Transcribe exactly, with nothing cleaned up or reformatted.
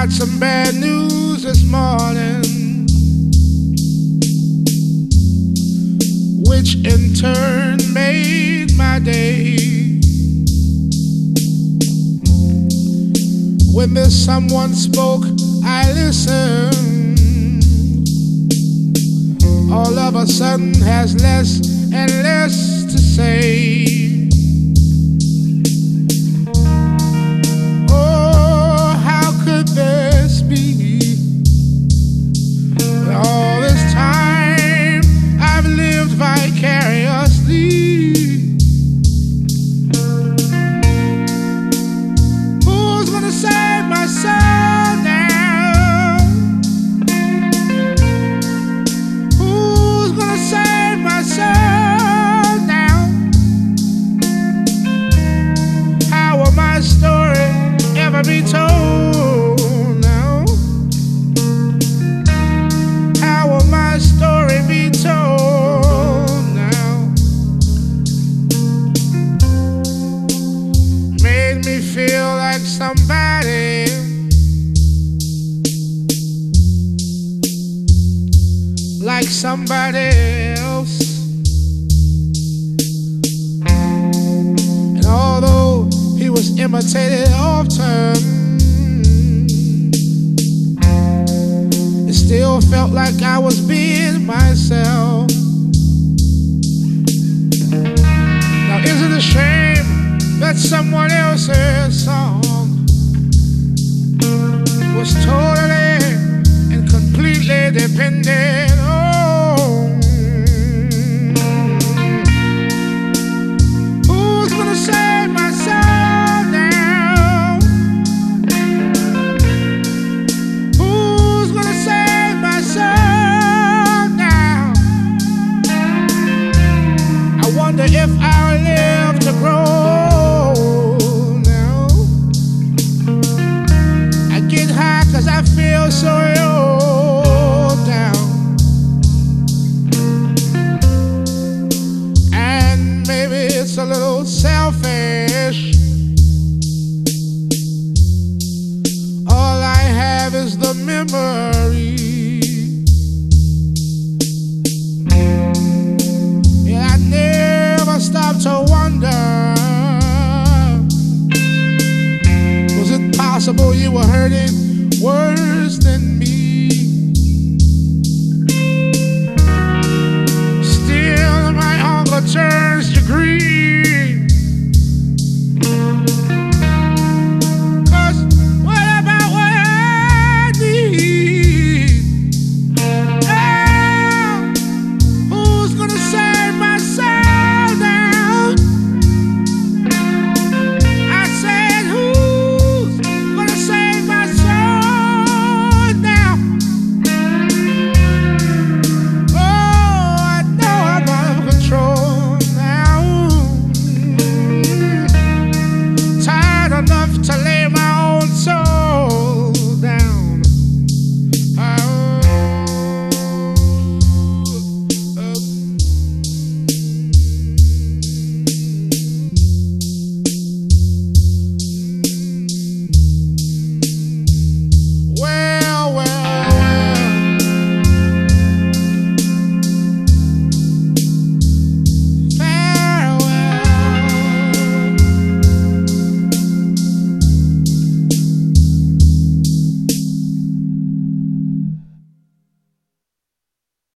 got some bad news this morning, which in turn made my day. When this someone spoke, I listened. All of a sudden has less and less to say. This be all this time I've lived vicariously? Who's gonna save my soul now? Who's gonna save my soul now? How will my story ever be told? My story be told now? Made me feel like somebody, like somebody else. And although he was imitated often, still felt like I was being myself.